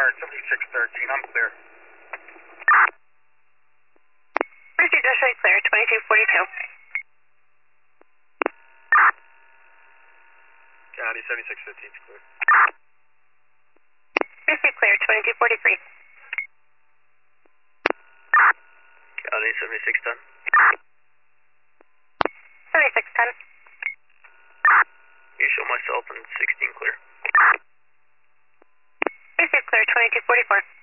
Guard 7613, I'm clear. Pursuit Joshua clear, 2242. County 7615 is clear. Pursuit clear, 2243. County 7610. 7610. You show myself in 16 clear. Pursuit clear, 2244.